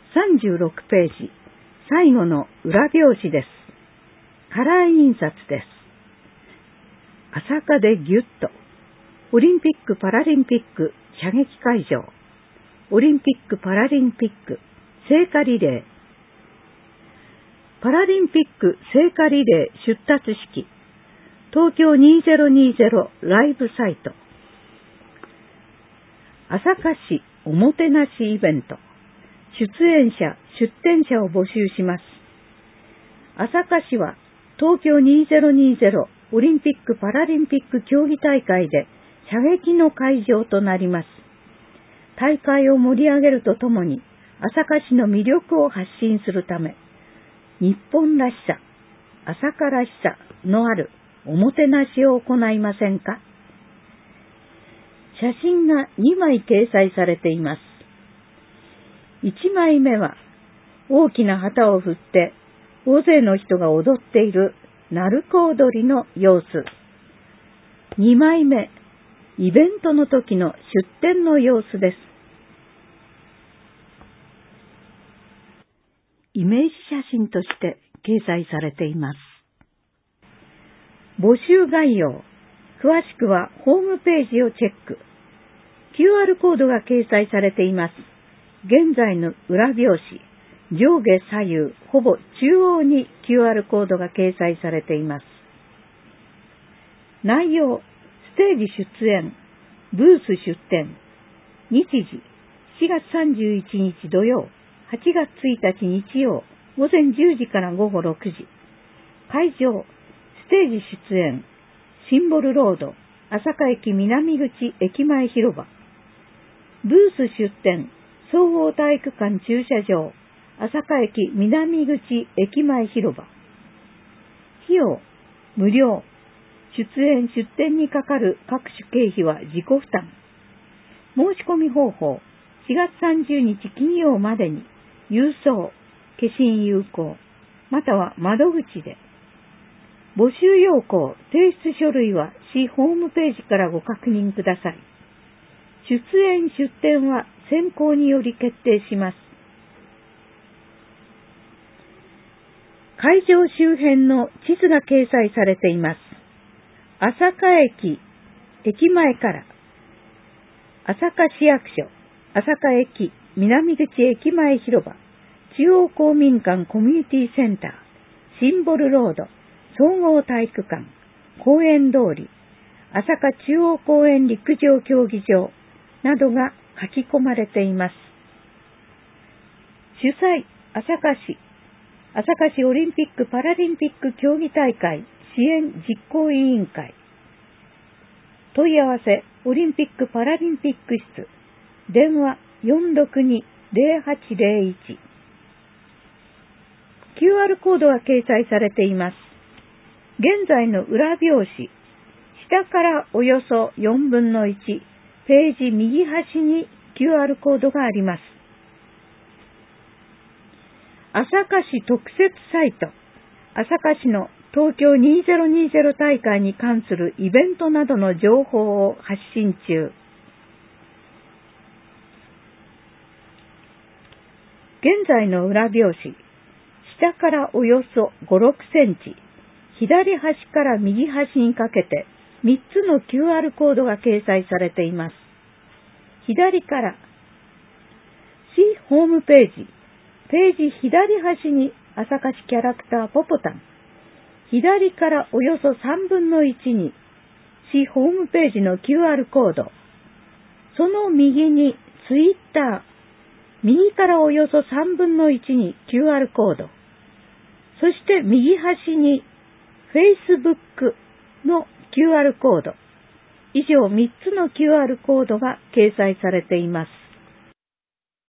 36ページ、最後の裏表紙です。カラー印刷です。朝霞でギュッと、オリンピック・パラリンピック射撃会場、オリンピック・パラリンピック聖火リレー、パラリンピック聖火リレー出立式、東京2020ライブサイト、朝霞市おもてなしイベント、出演者・出展者を募集します。朝霞市は東京2020オリンピック・パラリンピック競技大会で射撃の会場となります。大会を盛り上げるとともに朝霞市の魅力を発信するため、日本らしさ、朝霞らしさのあるおもてなしを行いませんか？写真が2枚掲載されています。1枚目は大きな旗を振って大勢の人が踊っている鳴子踊りの様子。2枚目、イベントの時の出展の様子です。イメージ写真として掲載されています。募集概要、詳しくはホームページをチェック。QR コードが掲載されています。現在の裏表紙、上下左右、ほぼ中央に QR コードが掲載されています。内容、ステージ出演、ブース出展、日時、4月31日土曜、8月1日日曜、午前10時から午後6時。会場、ステージ出演、シンボルロード、朝霞駅南口駅前広場。ブース出展、総合体育館駐車場、朝霞駅南口駅前広場。費用、無料。出演・出展にかかる各種経費は自己負担。申し込み方法、4月30日金曜までに、郵送、消印有効、または窓口で。募集要項、提出書類は市ホームページからご確認ください。出演・出展は選考により決定します。会場周辺の地図が掲載されています。朝霞駅、駅前から朝霞市役所、朝霞駅、南口駅前広場、中央公民館コミュニティセンター、シンボルロード、総合体育館、公園通り、朝霞中央公園陸上競技場などが書き込まれています。主催、朝霞市オリンピック・パラリンピック競技大会支援実行委員会。問い合わせ、オリンピック・パラリンピック室。電話 462-0801。QR コードが掲載されています。現在の裏表紙。下からおよそ4分の1。ページ右端に QR コードがあります。朝霞市特設サイト。朝霞市の東京2020大会に関するイベントなどの情報を発信中。現在の裏表紙。下からおよそ5、6センチ。左端から右端にかけて3つの QR コードが掲載されています。左から市ホームページ。ページ左端に朝霞市キャラクターポポタン。左からおよそ3分の1に市ホームページの QR コード。その右にツイッター。右からおよそ3分の1に QR コード。そして右端に Facebook の QR コード。以上3つの QR コードが掲載されています。